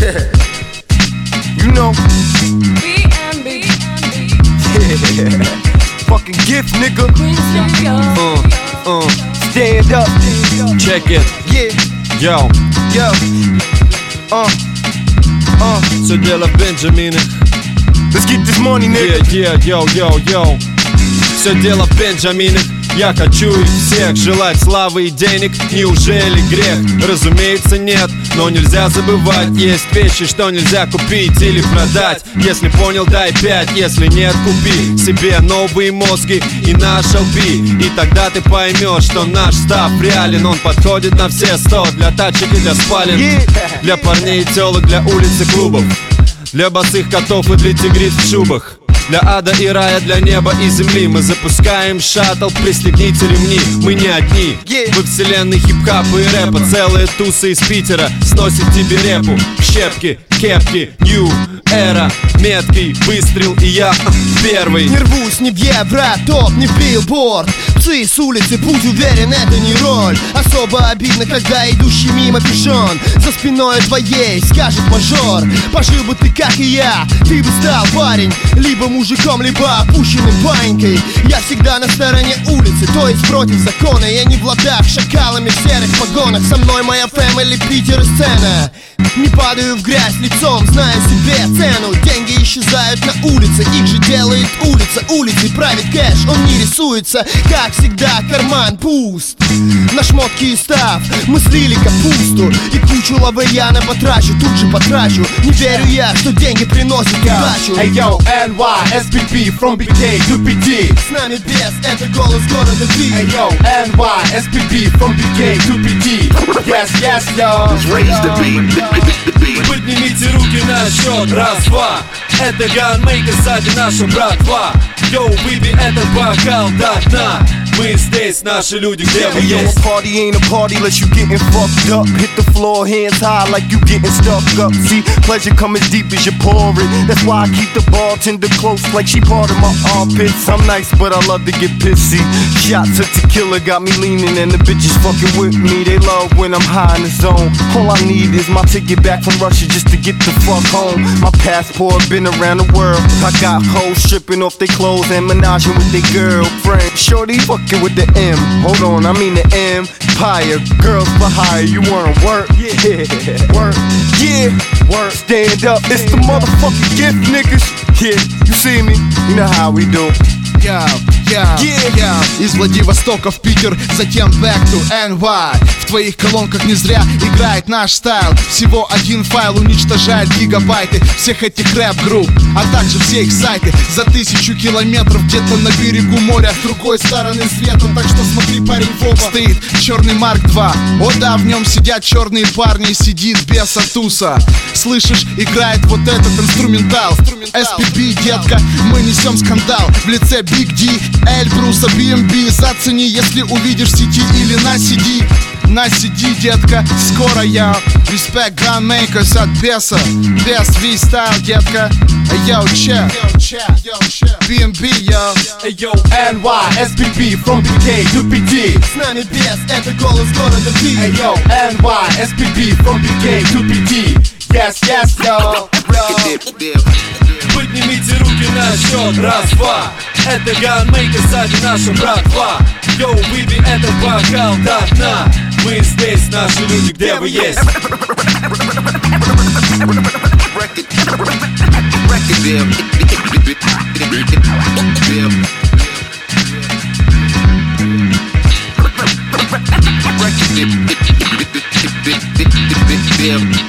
You know. B&B. Yeah. Fucking gift, nigga. Stand up. Check it. Yeah. Yo. Yo. Все дело в Бенджаминах. Let's get this money, nigga. Yeah, yo. Все дело в Бенджаминах. Я хочу их всех желать славы и денег. Неужели грех? Разумеется, нет. Но нельзя забывать, есть вещи, что нельзя купить или продать. Если понял, дай 5, если нет, купи себе новые мозги и наш LP. И тогда ты поймешь, что наш став реален. Он подходит на все 100, для тачек и для спален, для парней и телок, для улиц и клубов, для босых котов и для тигриц в шубах, для ада и рая, для неба и земли. Мы запускаем шаттл, пристегните ремни. Мы не одни, во вселенной хип-хапа и рэпа. Целые тусы из Питера сносит тебе репу. Щепки, кепки, нью эра, меткий выстрел, и я первый. Не рвусь ни в Евротоп, ни в билборд. Псы с улицы, будь уверен, это не роль. Особо обидно, когда идущий мимо пижон за спиной твоей скажет мажор: пожил бы ты, как и я, ты бы стал парень, либо мужиком, либо опущенным банькой. Я всегда на стороне улицы, то есть против закона. Я не в ладах шакалами в серых погонах. Со мной моя фэмили, Питер и сцена. Не падаю в грязь лицом, знаю себе цену. Деньги исчезают на улице, их же делает улица. Улицей правит кэш, он не рисуется. Как всегда, карман пуст. На шмотки и став мы слили капусту. И кучу лавы я на потрачу, тут же потрачу. Не верю я, что деньги приносят удачу. Hey yo, NY, SPB, from BK to PT. С нами без, это голос города Ти. Hey yo, NY, SPB, from BK to PT. Yes, yo. Raise the beat. Поднимите руки на счет, раз, два. Это ганмейкер, сзади наша братва. Йоу, выпей этот бокал до дна. Мы здесь, наши люди, где вы есть? A party ain't a party unless you getting fucked up. Hit the floor, hands high like you getting stuck up. See, pleasure come as deep as you pour it. That's why I keep the bartender close like she part of my armpits. I'm nice, but I love to get pissy. Shots of tequila got me leaning and the bitches fucking with me. They love when I'm high in the zone. All I need is my ticket back from Russia just to get the fuck home. My passport been around the world. I got hoes stripping off their clothes and menaging with their girlfriend. Shorty fucking with the M. Hold on, I mean the Empire. Girls for hire, you wanna work? Yeah, work. Yeah, work. Stand up. It's the motherfucking gift, niggas. Yeah, you see me? You know how we do. Из Владивостока в Питер, затем back to NY. В твоих колонках не зря играет наш стайл. Всего один файл уничтожает гигабайты всех этих рэп-групп, а также все их сайты. За 1000 километров где-то на берегу моря, с другой стороны света. Так что смотри, парень, в оба стоит черный Марк 2. О да, в нем сидят черные парни, и сидит без Атуса. Слышишь, играет вот этот инструментал. SPB, детка, мы несем скандал в лице Big D, Эльбруса, B&B. Зацени, если увидишь в сети или на CD. На CD, детка, скоро я. Respect gunmakers от беса. Best V-style, детка. Yo, check. B&B, yo. Hey yo, NY, SPB, from BK to PT. С нами без, это голос города Ти. Hey yo, NY, SPB, from BK to PT. Yes, yo. Поднимите руки на счет, раз, два. Это ганмейкер, сзади наша братва. Йоу, выпей этот бокал до дна. Мы здесь, наши люди, где вы есть? Record